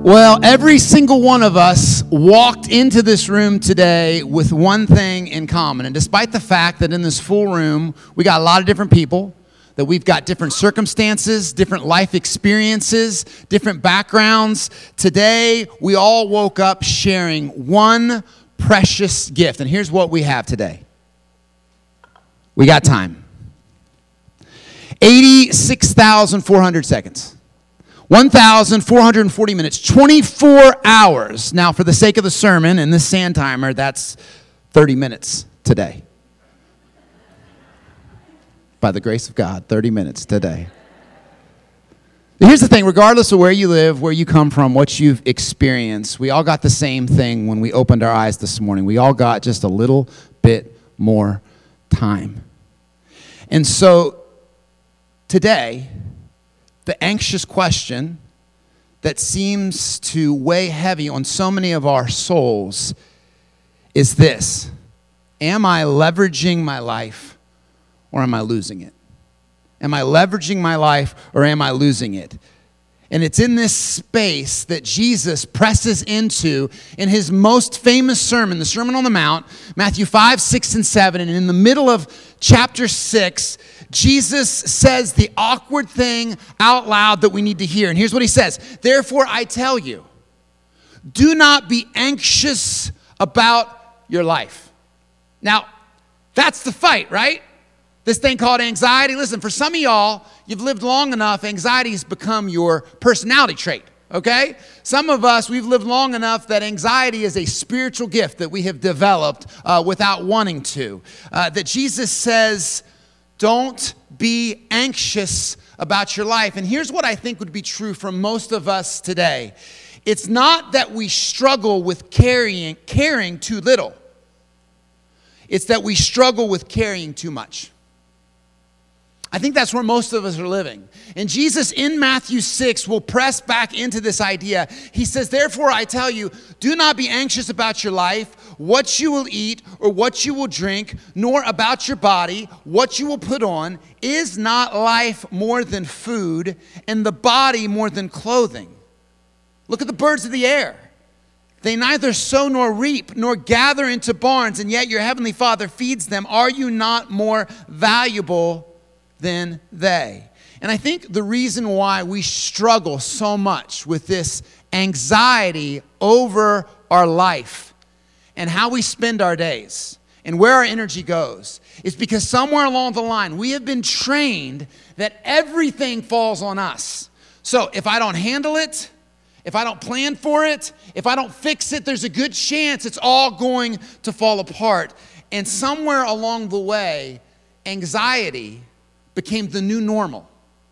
Well, every single one of us walked into this room today with one thing in common. And despite the fact that in this full room, we got a lot of different people, that we've got different circumstances, different life experiences, different backgrounds, today we all woke up sharing one precious gift. And here's what we have today. We got time. 86,400 seconds. 1,440 minutes, 24 hours. Now, for the sake of the sermon and this sand timer, that's 30 minutes today. By the grace of God, 30 minutes today. Here's the thing, regardless of where you live, where you come from, what you've experienced, we all got the same thing when we opened our eyes this morning. We all got just a little bit more time. And so, today, the anxious question that seems to weigh heavy on so many of our souls is this: am I leveraging my life or am I losing it? Am I leveraging my life or am I losing it? And it's in this space that Jesus presses into in his most famous sermon, the Sermon on the Mount, Matthew 5, 6, and 7. And in the middle of chapter 6, Jesus says the awkward thing out loud that we need to hear. And here's what he says: therefore I tell you, do not be anxious about your life. Now, that's the fight, right? This thing called anxiety. Listen, for some of y'all, you've lived long enough, anxiety has become your personality trait, okay? Some of us, we've lived long enough that anxiety is a spiritual gift that we have developed without wanting to. That Jesus says, don't be anxious about your life. And here's what I think would be true for most of us today. It's not that we struggle with caring too little. It's that we struggle with caring too much. I think that's where most of us are living. And Jesus in Matthew 6 will press back into this idea. He says, therefore I tell you, do not be anxious about your life, what you will eat or what you will drink, nor about your body, what you will put on. Is not life more than food, and the body more than clothing? Look at the birds of the air. They neither sow nor reap, nor gather into barns, and yet your heavenly Father feeds them. Are you not more valuable than they? And I think the reason why we struggle so much with this anxiety over our life and how we spend our days and where our energy goes is because somewhere along the line we have been trained that everything falls on us. So if I don't handle it, if I don't plan for it, if I don't fix it, there's a good chance it's all going to fall apart. And somewhere along the way, anxiety became the new normal.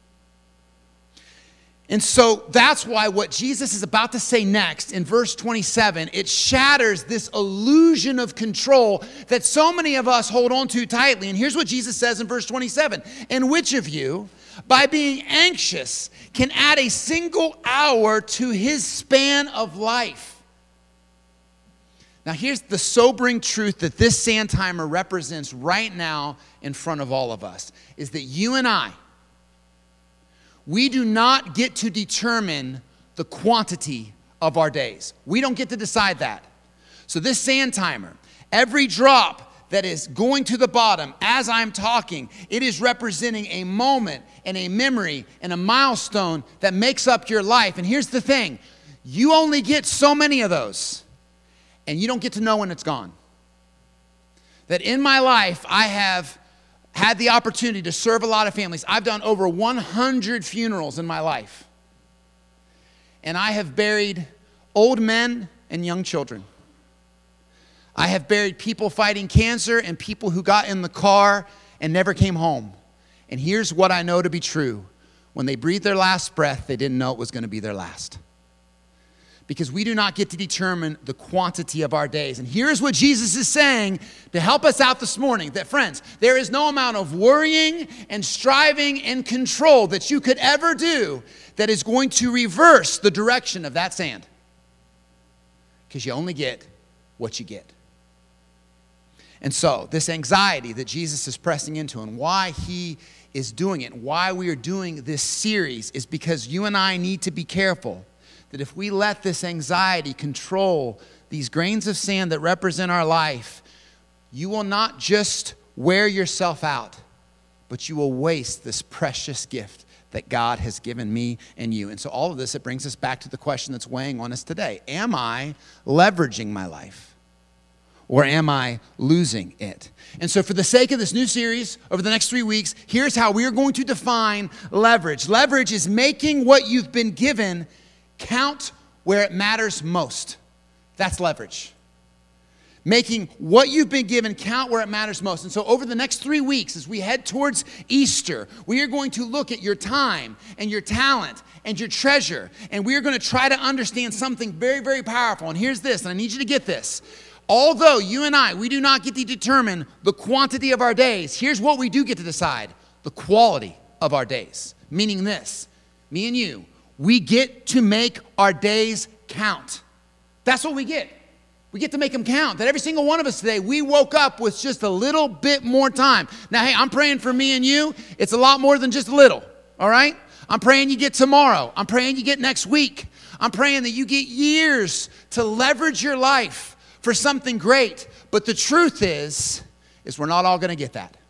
And so that's why what Jesus is about to say next in verse 27, it shatters this illusion of control that so many of us hold on to tightly. And here's what Jesus says in verse 27. And which of you, by being anxious, can add a single hour to his span of life? Now here's the sobering truth that this sand timer represents right now in front of all of us, is that you and I, we do not get to determine the quantity of our days. We don't get to decide that. So this sand timer, every drop that is going to the bottom as I'm talking, it is representing a moment and a memory and a milestone that makes up your life. And here's the thing, you only get so many of those, and you don't get to know when it's gone. That in my life, I have had the opportunity to serve a lot of families. I've done over 100 funerals in my life. And I have buried old men and young children. I have buried people fighting cancer and people who got in the car and never came home. And here's what I know to be true. When they breathed their last breath, they didn't know it was going to be their last. Because we do not get to determine the quantity of our days. And here's what Jesus is saying to help us out this morning. That, friends, there is no amount of worrying and striving and control that you could ever do that is going to reverse the direction of that sand. Because you only get what you get. And so, this anxiety that Jesus is pressing into and why he is doing it, why we are doing this series is because you and I need to be careful that if we let this anxiety control these grains of sand that represent our life, you will not just wear yourself out, but you will waste this precious gift that God has given me and you. And so all of this, it brings us back to the question that's weighing on us today. Am I leveraging my life? Or am I losing it? And so for the sake of this new series over the next 3 weeks, here's how we are going to define leverage. Leverage is making what you've been given count where it matters most. That's leverage. Making what you've been given count where it matters most. And so over the next 3 weeks, as we head towards Easter, we are going to look at your time and your talent and your treasure. And we are going to try to understand something very, very powerful. And here's this, and I need you to get this. Although you and I, we do not get to determine the quantity of our days, here's what we do get to decide: the quality of our days. Meaning this, me and you, we get to make our days count. That's what we get. We get to make them count. That every single one of us today, we woke up with just a little bit more time. Now, hey, I'm praying for me and you. It's a lot more than just a little, all right? I'm praying you get tomorrow. I'm praying you get next week. I'm praying that you get years to leverage your life for something great. But the truth is we're not all going to get that.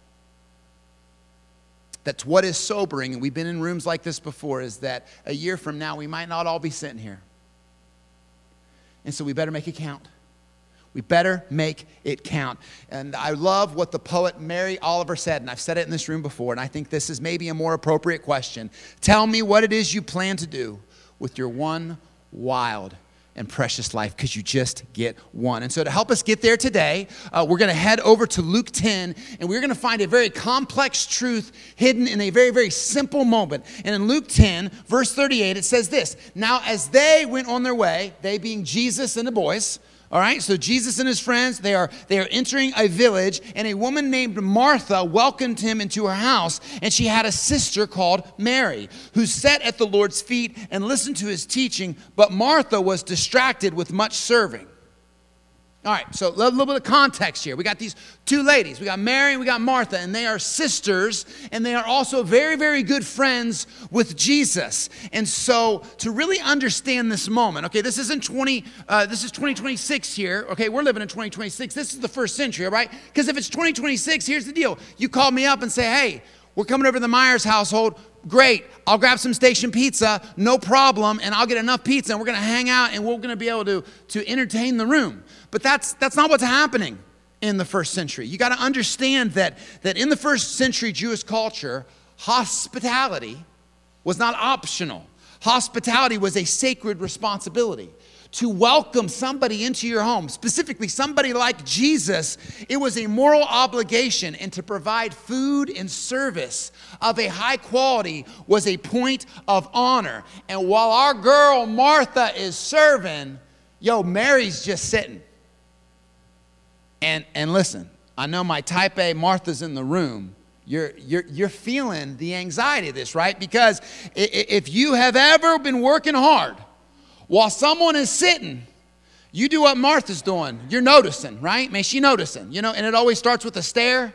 That's what is sobering, and we've been in rooms like this before, is that a year from now, we might not all be sitting here. And so we better make it count. We better make it count. And I love what the poet Mary Oliver said, and I've said it in this room before, and I think this is maybe a more appropriate question. Tell me what it is you plan to do with your one wild and precious life, because you just get one. And so to help us get there today, we're going to head over to Luke 10, and we're going to find a very complex truth hidden in a very, very simple moment. And in Luke 10, verse 38, it says this: Now as they went on their way, they being Jesus and the boys, all right, so Jesus and his friends, they are entering a village, and a woman named Martha welcomed him into her house, and she had a sister called Mary, who sat at the Lord's feet and listened to his teaching, but Martha was distracted with much serving. All right, so a little bit of context here. We got these two ladies. We got Mary and we got Martha, and they are sisters, and they are also very, very good friends with Jesus. And so to really understand this moment, okay, this is 2026 here. Okay, we're living in 2026. This is the first century, all right? Because if it's 2026, here's the deal. You call me up and say, hey, we're coming over to the Myers household. Great, I'll grab some station pizza, no problem, and I'll get enough pizza, and we're going to hang out, and we're going to be able to entertain the room. But that's not what's happening in the first century. You got to understand that in the first century Jewish culture, hospitality was not optional. Hospitality was a sacred responsibility. To welcome somebody into your home, specifically somebody like Jesus, it was a moral obligation, and to provide food and service of a high quality was a point of honor. And while our girl Martha is serving, Mary's just sitting. And listen, I know my type A Martha's in the room. You're feeling the anxiety of this, right? Because if you have ever been working hard while someone is sitting, you do what Martha's doing. You're noticing, right? Man, she's noticing, and it always starts with a stare.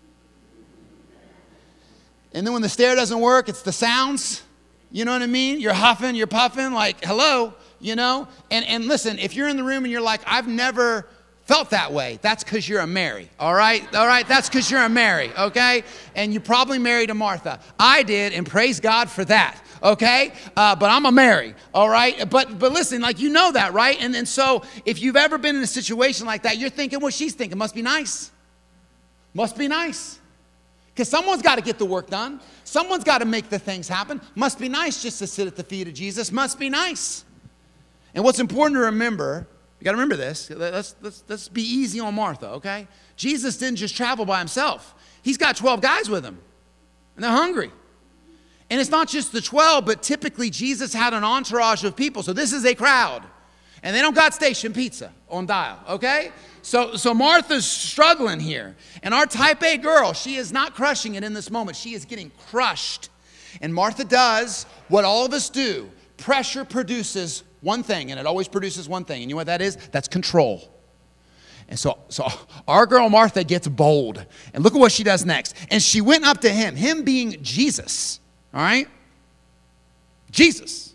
And then when the stare doesn't work, it's the sounds. You know what I mean? You're huffing, you're puffing, like, hello, And listen, if you're in the room and you're like, I've never felt that way, that's because you're a Mary, all right? All right, that's because you're a Mary, okay? And you probably married a Martha. I did, and praise God for that, okay? But I'm a Mary, all right? But listen, that, right? And so if you've ever been in a situation like that, you're thinking what she's thinking. Must be nice. Must be nice. Because someone's got to get the work done. Someone's got to make the things happen. Must be nice just to sit at the feet of Jesus. Must be nice. And what's important to remember, you got to remember this. Let's be easy on Martha, okay? Jesus didn't just travel by himself. He's got 12 guys with him, and they're hungry. And it's not just the 12, but typically Jesus had an entourage of people. So this is a crowd, and they don't got station pizza on dial, okay? So Martha's struggling here. And our type A girl, she is not crushing it in this moment. She is getting crushed. And Martha does what all of us do. Pressure produces one thing, and it always produces one thing. And you know what that is? That's control. And so our girl Martha gets bold. And look at what she does next. And she went up to him being Jesus, all right? Jesus.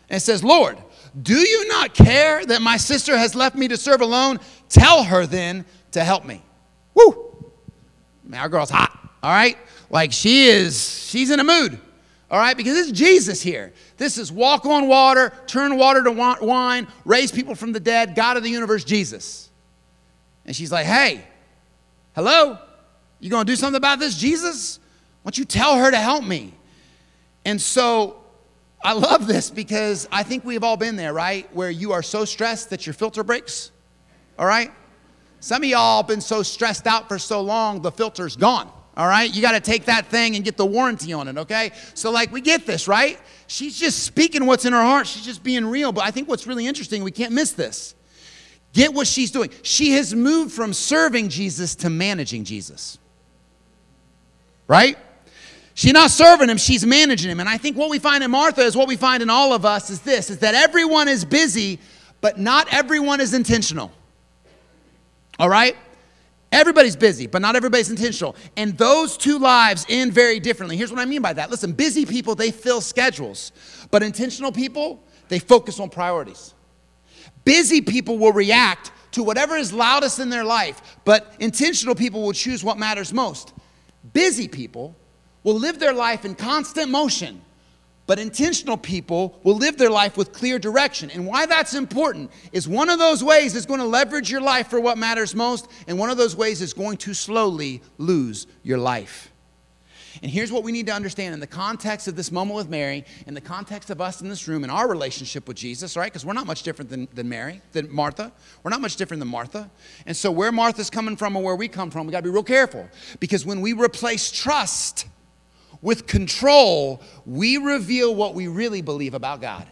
And it says, Lord, do you not care that my sister has left me to serve alone? Tell her then to help me. Woo! Man, our girl's hot, all right? Like she's in a mood, all right? Because it's Jesus here. This is walk on water, turn water to wine, raise people from the dead, God of the universe, Jesus. And she's like, hey, hello? You going to do something about this, Jesus? Why don't you tell her to help me? And so I love this because I think we've all been there, right? Where you are so stressed that your filter breaks, all right? Some of y'all been so stressed out for so long, the filter's gone, all right? You got to take that thing and get the warranty on it, okay? So like we get this, right? She's just speaking what's in her heart. She's just being real. But I think what's really interesting, we can't miss this. Get what she's doing. She has moved from serving Jesus to managing Jesus, right? She's not serving him, she's managing him. And I think what we find in Martha is what we find in all of us is this, is that everyone is busy, but not everyone is intentional. All right? Everybody's busy, but not everybody's intentional. And those two lives end very differently. Here's what I mean by that. Listen, busy people, they fill schedules. But intentional people, they focus on priorities. Busy people will react to whatever is loudest in their life, but intentional people will choose what matters most. Busy people will live their life in constant motion, but intentional people will live their life with clear direction. And why that's important is one of those ways is going to leverage your life for what matters most, and one of those ways is going to slowly lose your life. And here's what we need to understand in the context of this moment with Mary, in the context of us in this room, in our relationship with Jesus, right? Because we're not much different than Martha. We're not much different than Martha. And so where Martha's coming from and where we come from, we got to be real careful. Because when we replace trust with control, we reveal what we really believe about God.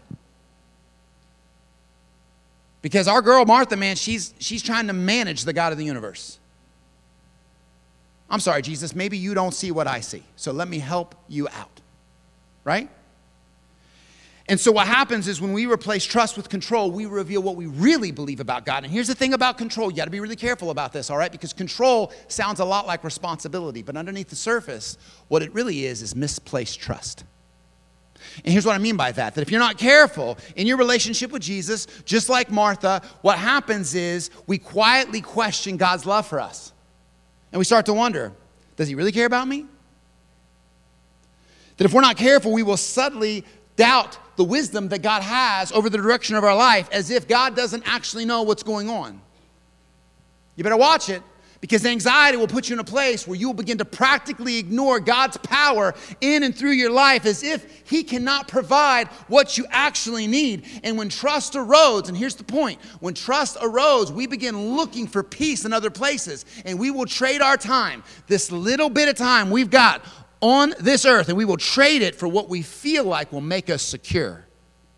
Because our girl Martha, man, she's trying to manage the God of the universe. I'm sorry, Jesus, maybe you don't see what I see, so let me help you out, right? And so what happens is when we replace trust with control, we reveal what we really believe about God. And here's the thing about control. You got to be really careful about this, all right? Because control sounds a lot like responsibility, but underneath the surface, what it really is misplaced trust. And here's what I mean by that if you're not careful in your relationship with Jesus, just like Martha, what happens is we quietly question God's love for us. And we start to wonder, does he really care about me? That if we're not careful, we will subtly doubt the wisdom that God has over the direction of our life as if God doesn't actually know what's going on. You better watch it, because anxiety will put you in a place where you will begin to practically ignore God's power in and through your life as if he cannot provide what you actually need. And when trust erodes, and here's the point, when trust erodes, we begin looking for peace in other places, and we will trade our time, this little bit of time we've got on this earth, and we will trade it for what we feel like will make us secure.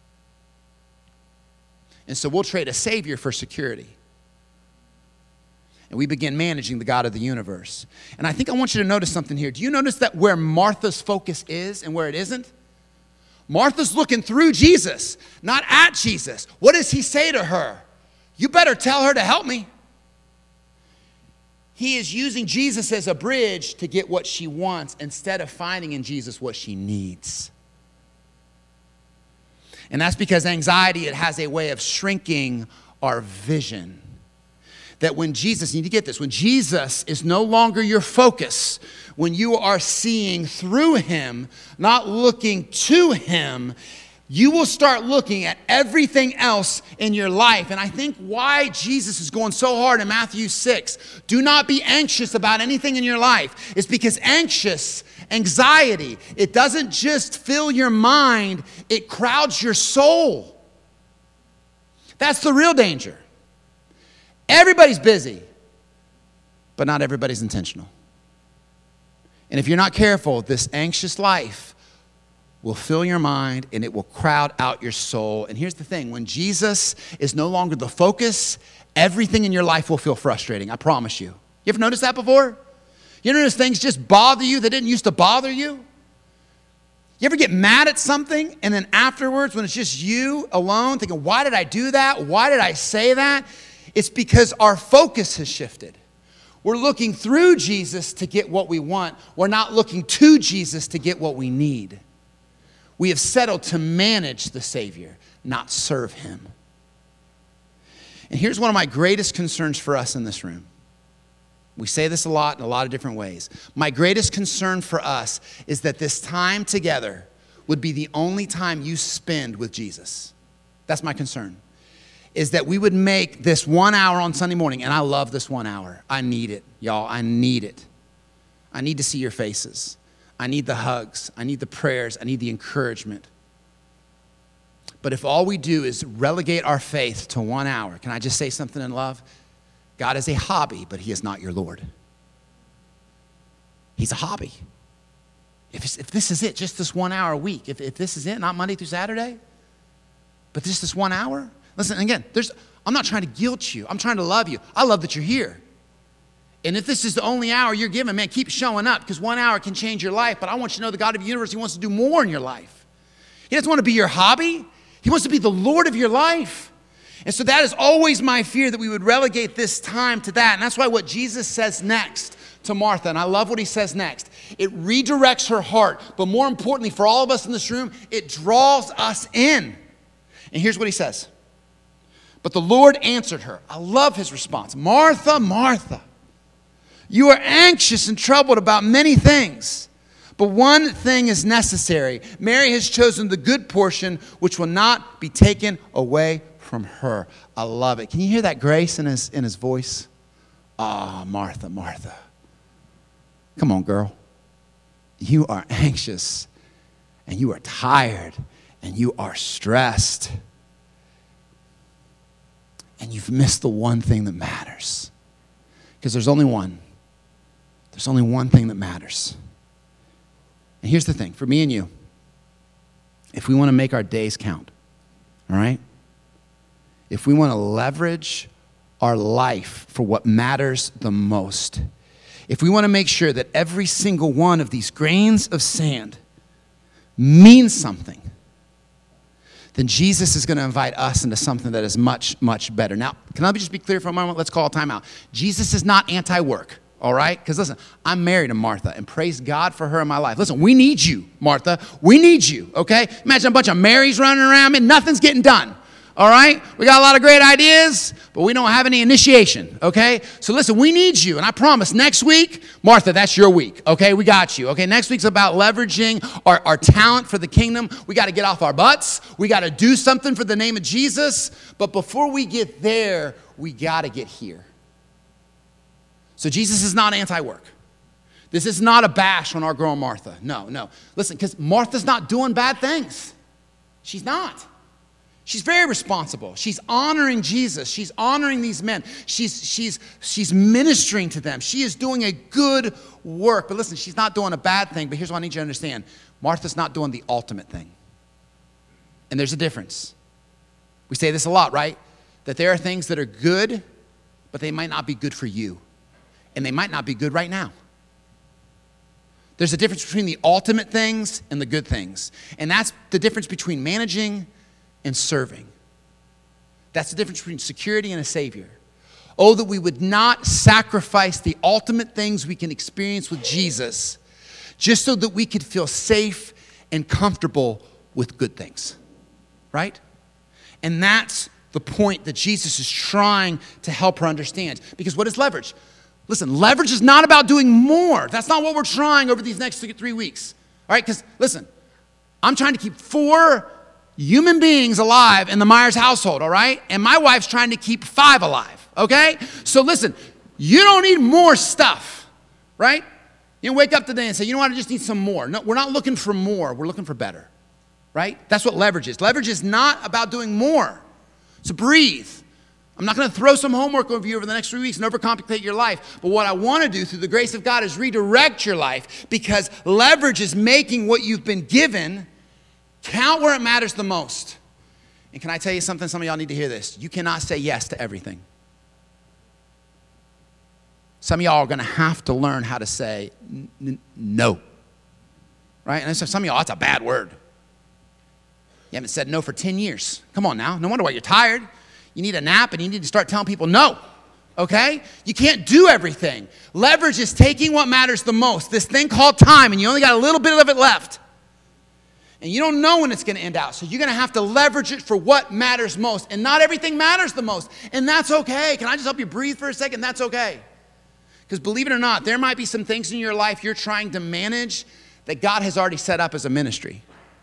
And so we'll trade a savior for security. And we begin managing the God of the universe. And I think I want you to notice something here. Do you notice that where Martha's focus is and where it isn't? Martha's looking through Jesus, not at Jesus. What does he say to her? You better tell her to help me. He is using Jesus as a bridge to get what she wants instead of finding in Jesus what she needs. And that's because anxiety, it has a way of shrinking our vision. That when Jesus, you need to get this, when Jesus is no longer your focus, when you are seeing through him, not looking to him, you will start looking at everything else in your life. And I think why Jesus is going so hard in Matthew 6, do not be anxious about anything in your life, is because anxiety, it doesn't just fill your mind, it crowds your soul. That's the real danger. Everybody's busy, but not everybody's intentional. And if you're not careful, this anxious life will fill your mind and it will crowd out your soul. And here's the thing, when Jesus is no longer the focus, everything in your life will feel frustrating, I promise you. You ever noticed that before? You ever notice things just bother you that didn't used to bother you? You ever get mad at something and then afterwards when it's just you alone thinking, why did I do that? Why did I say that? It's because our focus has shifted. We're looking through Jesus to get what we want. We're not looking to Jesus to get what we need. We have settled to manage the Savior, not serve him. And here's one of my greatest concerns for us in this room. We say this a lot in a lot of different ways. My greatest concern for us is that this time together would be the only time you spend with Jesus. That's my concern. Is that we would make this 1 hour on Sunday morning, and I love this 1 hour. I need it, y'all. I need it. I need to see your faces. I need the hugs. I need the prayers. I need the encouragement. But if all we do is relegate our faith to 1 hour, can I just say something in love? God is a hobby, but he is not your Lord. He's a hobby. If this is it, just this 1 hour a week, if this is it, not Monday through Saturday, but just this 1 hour. Listen, again, I'm not trying to guilt you. I'm trying to love you. I love that you're here. And if this is the only hour you're given, man, keep showing up, because 1 hour can change your life. But I want you to know the God of the universe, he wants to do more in your life. He doesn't want to be your hobby. He wants to be the Lord of your life. And so that is always my fear, that we would relegate this time to that. And that's why what Jesus says next to Martha, and I love what he says next, it redirects her heart. But more importantly, for all of us in this room, it draws us in. And here's what he says. But the Lord answered her. I love his response. Martha, Martha, you are anxious and troubled about many things, but one thing is necessary. Mary has chosen the good portion, which will not be taken away from her. I love it. Can you hear that grace in his voice? Ah, Martha, Martha. Come on, girl. You are anxious, and you are tired, and you are stressed. And you've missed the one thing that matters. Because there's only one. There's only one thing that matters. And here's the thing, for me and you, if we want to make our days count, all right? If we want to leverage our life for what matters the most, if we want to make sure that every single one of these grains of sand means something, then Jesus is going to invite us into something that is much, much better. Now, can I just be clear for a moment? Let's call a timeout. Jesus is not anti-work, all right? Because listen, I'm married to Martha, and praise God for her in my life. Listen, we need you, Martha. We need you, okay? Imagine a bunch of Marys running around, and nothing's getting done. All right? We got a lot of great ideas, but we don't have any initiation, okay? So listen, we need you. And I promise next week, Martha, that's your week, okay? We got you, okay? Next week's about leveraging our talent for the kingdom. We got to get off our butts. We got to do something for the name of Jesus. But before we get there, we got to get here. So Jesus is not anti-work. This is not a bash on our girl Martha. No. Listen, because Martha's not doing bad things. She's not. She's very responsible. She's honoring Jesus. She's honoring these men. She's ministering to them. She is doing a good work. But listen, she's not doing a bad thing. But here's what I need you to understand. Martha's not doing the ultimate thing. And there's a difference. We say this a lot, right? That there are things that are good, but they might not be good for you. And they might not be good right now. There's a difference between the ultimate things and the good things. And that's the difference between managing and serving. That's the difference between security and a savior. Oh, that we would not sacrifice the ultimate things we can experience with Jesus just so that we could feel safe and comfortable with good things, right? And that's the point that Jesus is trying to help her understand. Because what is leverage? Listen, leverage is not about doing more. That's not what we're trying over these next 3 weeks, all right? Because listen, I'm trying to keep 4 human beings alive in the Myers household, all right? And my wife's trying to keep 5 alive, okay? So listen, you don't need more stuff, right? You wake up today and say, you know what, I just need some more. No, we're not looking for more. We're looking for better, right? That's what leverage is. Leverage is not about doing more. So breathe. I'm not going to throw some homework over you over the next 3 weeks and overcomplicate your life. But what I want to do through the grace of God is redirect your life, because leverage is making what you've been given count where it matters the most. And can I tell you something? Some of y'all need to hear this. You cannot say yes to everything. Some of y'all are going to have to learn how to say no. Right? And so some of y'all, that's a bad word. You haven't said no for 10 years. Come on now. No wonder why you're tired. You need a nap, and you need to start telling people no. Okay? You can't do everything. Leverage is taking what matters the most, this thing called time, and you only got a little bit of it left. And you don't know when it's going to end out. So you're going to have to leverage it for what matters most. And not everything matters the most. And that's okay. Can I just help you breathe for a second? That's okay. Because believe it or not, there might be some things in your life you're trying to manage that God has already set up as a ministry.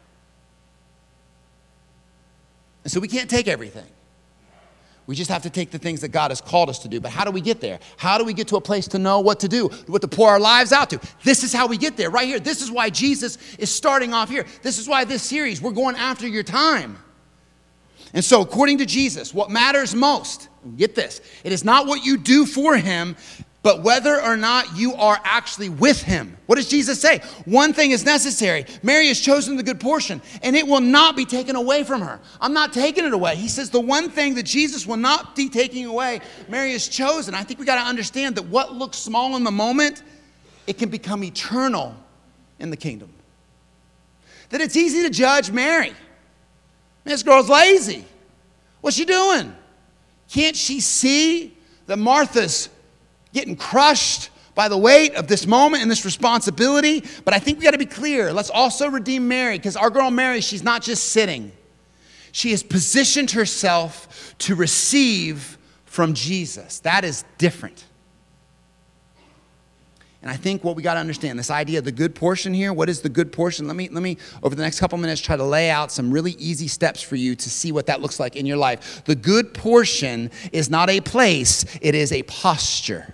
And so we can't take everything. We just have to take the things that God has called us to do. But how do we get there? How do we get to a place to know what to do, what to pour our lives out to? This is how we get there, right here. This is why Jesus is starting off here. This is why this series, we're going after your time. And so according to Jesus, what matters most, get this, it is not what you do for him, but whether or not you are actually with him. What does Jesus say? One thing is necessary. Mary has chosen the good portion, and it will not be taken away from her. I'm not taking it away. He says the one thing that Jesus will not be taking away, Mary has chosen. I think we got to understand that what looks small in the moment, it can become eternal in the kingdom. That it's easy to judge Mary. This girl's lazy. What's she doing? Can't she see that Martha's getting crushed by the weight of this moment and this responsibility? But I think we got to be clear. Let's also redeem Mary, because our girl Mary, she's not just sitting. She has positioned herself to receive from Jesus. That is different. And I think what we got to understand, this idea of the good portion here, what is the good portion? Let me over the next couple minutes try to lay out some really easy steps for you to see what that looks like in your life. The good portion is not a place, it is a posture.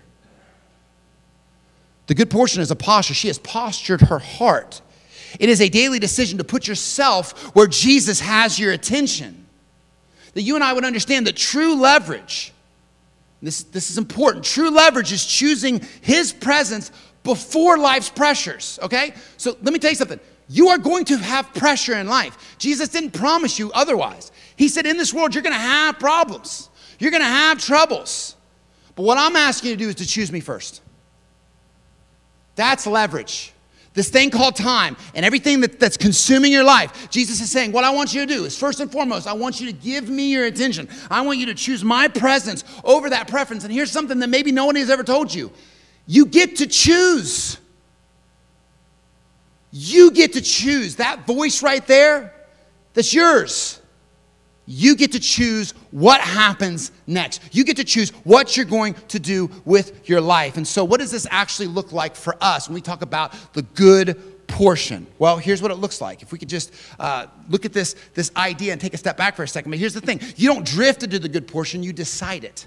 The good portion is a posture. She has postured her heart. It is a daily decision to put yourself where Jesus has your attention. That you and I would understand that true leverage, this is important, true leverage is choosing his presence before life's pressures, okay? So let me tell you something. You are going to have pressure in life. Jesus didn't promise you otherwise. He said in this world you're going to have problems. You're going to have troubles. But what I'm asking you to do is to choose me first. That's leverage. This thing called time and everything that's consuming your life. Jesus is saying, what I want you to do is first and foremost, I want you to give me your attention. I want you to choose my presence over that preference. And here's something that maybe no one has ever told you. You get to choose. You get to choose. That voice right there, that's yours. You get to choose what happens next. You get to choose what you're going to do with your life. And so what does this actually look like for us when we talk about the good portion? Well, here's what it looks like. If we could just look at this idea and take a step back for a second. But here's the thing. You don't drift into the good portion. You decide it.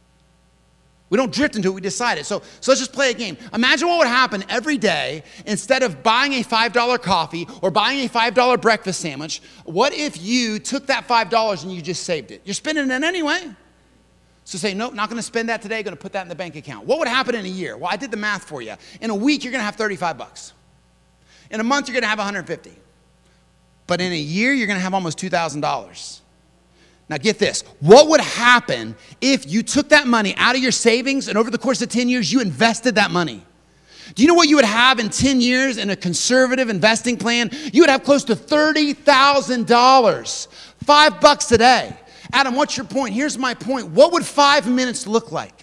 We don't drift into it, we decide it. So let's just play a game. Imagine what would happen every day instead of buying a $5 coffee or buying a $5 breakfast sandwich. What if you took that $5 and you just saved it? You're spending it anyway. So say, nope, not going to spend that today, going to put that in the bank account. What would happen in a year? Well, I did the math for you. In a week, you're going to have $35. In a month, you're going to have $150. But in a year, you're going to have almost $2,000. Now get this, what would happen if you took that money out of your savings and over the course of 10 years, you invested that money? Do you know what you would have in 10 years in a conservative investing plan? You would have close to $30,000, $5 a day. Adam, what's your point? Here's my point. What would 5 minutes look like?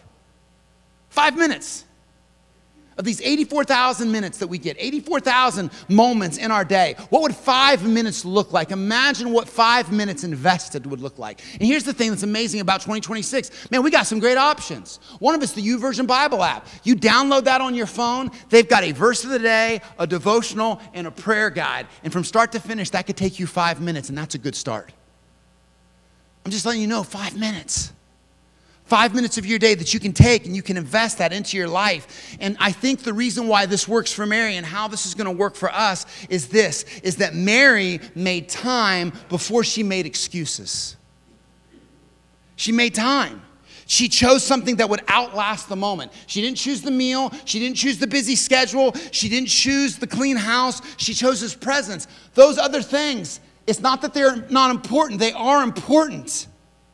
5 minutes. Of these 84,000 minutes that we get, 84,000 moments in our day, what would 5 minutes look like? Imagine what 5 minutes invested would look like. And here's the thing that's amazing about 2026. Man, we got some great options. One of it's the YouVersion Bible app. You download that on your phone. They've got a verse of the day, a devotional, and a prayer guide. And from start to finish, that could take you 5 minutes, and that's a good start. I'm just letting you know, 5 minutes. 5 minutes of your day that you can take and you can invest that into your life. And I think the reason why this works for Mary and how this is going to work for us is that Mary made time before she made excuses. She made time. She chose something that would outlast the moment. She didn't choose the meal. She didn't choose the busy schedule. She didn't choose the clean house. She chose his presence. Those other things, it's not that they're not important. They are important.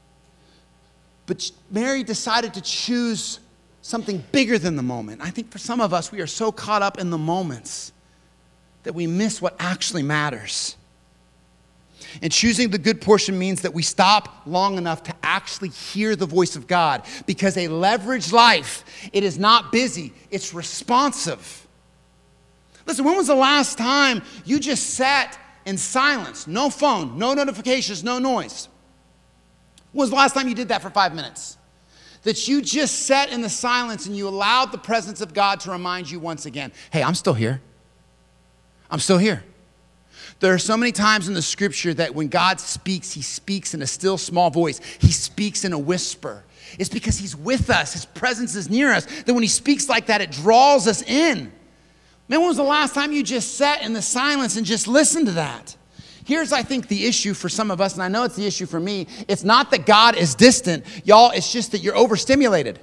But Mary decided to choose something bigger than the moment. I think for some of us, we are so caught up in the moments that we miss what actually matters. And choosing the good portion means that we stop long enough to actually hear the voice of God. Because a leveraged life, it is not busy, it's responsive. Listen, when was the last time you just sat in silence, no phone, no notifications, no noise. When was the last time you did that for 5 minutes? That you just sat in the silence and you allowed the presence of God to remind you once again, hey, I'm still here. I'm still here. There are so many times in the scripture that when God speaks, he speaks in a still small voice. He speaks in a whisper. It's because he's with us. His presence is near us. That when he speaks like that, it draws us in. Man, when was the last time you just sat in the silence and just listened to that? Here's, I think, the issue for some of us, and I know it's the issue for me. It's not that God is distant. Y'all, it's just that you're overstimulated.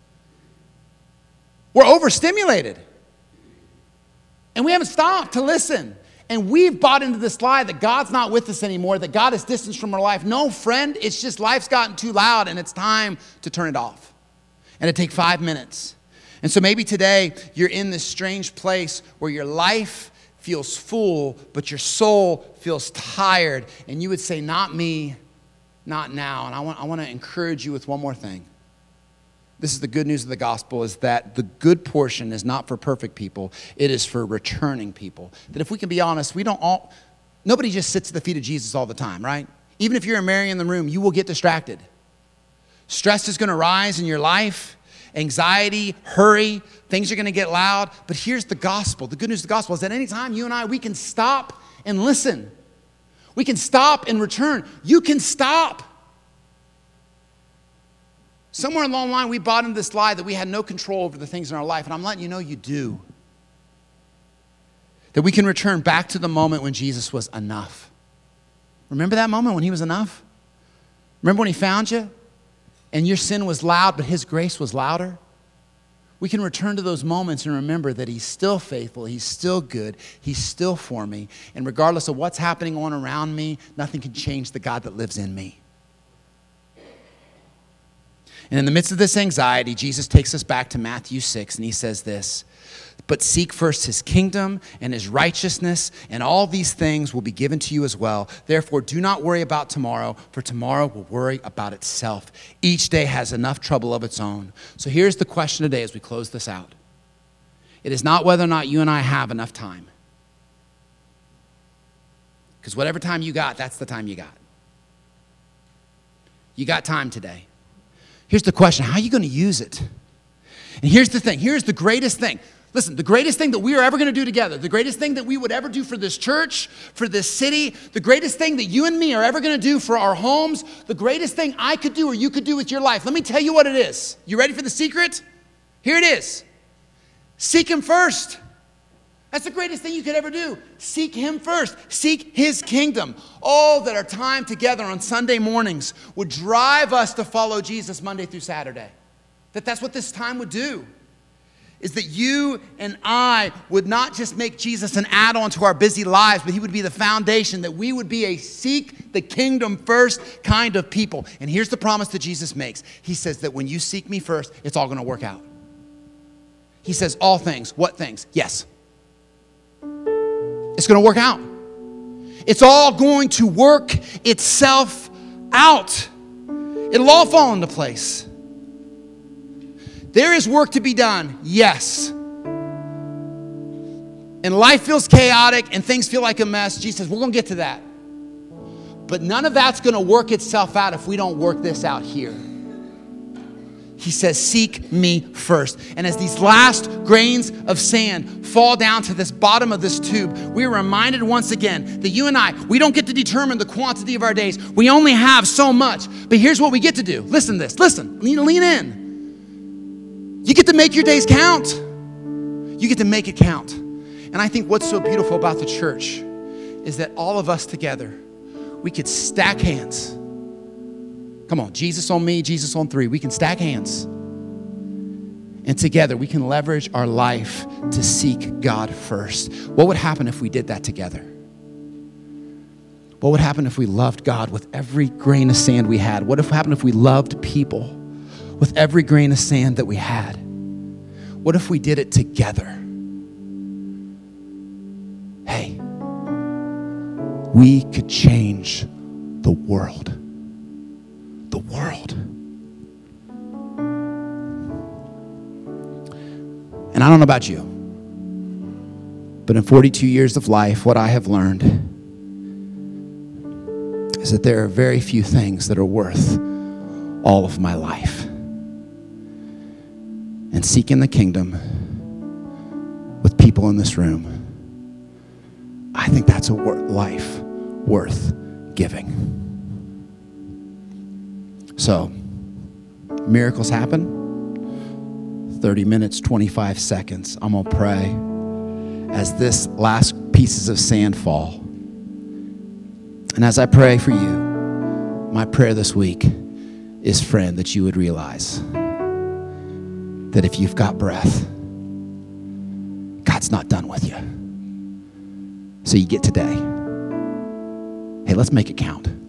We're overstimulated. And we haven't stopped to listen. And we've bought into this lie that God's not with us anymore, that God is distanced from our life. No, friend, it's just life's gotten too loud and it's time to turn it off. And it take 5 minutes. And so maybe today you're in this strange place where your life feels full, but your soul feels tired. And you would say, not me, not now. And I want to encourage you with one more thing. This is the good news of the gospel, is that the good portion is not for perfect people. It is for returning people. That if we can be honest, nobody just sits at the feet of Jesus all the time, right? Even if you're a Mary in the room, you will get distracted. Stress is going to rise in your life. Anxiety, hurry, things are going to get loud. But here's the gospel. The good news of the gospel is that anytime you and I, we can stop and listen. We can stop and return. You can stop. Somewhere along the line, we bought into this lie that we had no control over the things in our life. And I'm letting you know you do. That we can return back to the moment when Jesus was enough. Remember that moment when he was enough? Remember when he found you? And your sin was loud, but his grace was louder? We can return to those moments and remember that he's still faithful, he's still good, he's still for me. And regardless of what's happening on around me, nothing can change the God that lives in me. And in the midst of this anxiety, Jesus takes us back to Matthew 6, and he says this, but seek first his kingdom and his righteousness, and all these things will be given to you as well. Therefore, do not worry about tomorrow, for tomorrow will worry about itself. Each day has enough trouble of its own. So here's the question today as we close this out. It is not whether or not you and I have enough time. Because whatever time you got, that's the time you got. You got time today. Here's the question, how are you going to use it? And here's the thing, here's the greatest thing. Listen, the greatest thing that we are ever going to do together, the greatest thing that we would ever do for this church, for this city, the greatest thing that you and me are ever going to do for our homes, the greatest thing I could do or you could do with your life. Let me tell you what it is. You ready for the secret? Here it is. Seek him first. That's the greatest thing you could ever do. Seek him first. Seek his kingdom. Oh, that our time together on Sunday mornings would drive us to follow Jesus Monday through Saturday. That's what this time would do. Is that you and I would not just make Jesus an add-on to our busy lives, but he would be the foundation, that we would be a seek the kingdom first kind of people. And here's the promise that Jesus makes. He says that when you seek me first, it's all going to work out. He says all things. What things? Yes. It's going to work out. It's all going to work itself out. It'll all fall into place. There is work to be done, yes. And life feels chaotic and things feel like a mess. Jesus says, we're going to get to that. But none of that's going to work itself out if we don't work this out here. He says, seek me first. And as these last grains of sand fall down to this bottom of this tube, we are reminded once again that you and I, we don't get to determine the quantity of our days. We only have so much. But here's what we get to do. Listen to this. Listen. Lean in. You get to make your days count. You get to make it count. And I think what's so beautiful about the church is that all of us together, we could stack hands. Come on, Jesus on me, Jesus on three. We can stack hands. And together we can leverage our life to seek God first. What would happen if we did that together? What would happen if we loved God with every grain of sand we had? What would happen if we loved people with every grain of sand that we had? What if we did it together? Hey, we could change the world. The world. And I don't know about you, but in 42 years of life, what I have learned is that there are very few things that are worth all of my life. And seeking the kingdom with people in this room, I think that's a life worth giving. So, miracles happen. 30 minutes, 25 seconds. I'm going to pray as this last pieces of sand fall. And as I pray for you, my prayer this week is, friend, that you would realize that if you've got breath, God's not done with you. So you get today. Hey, let's make it count.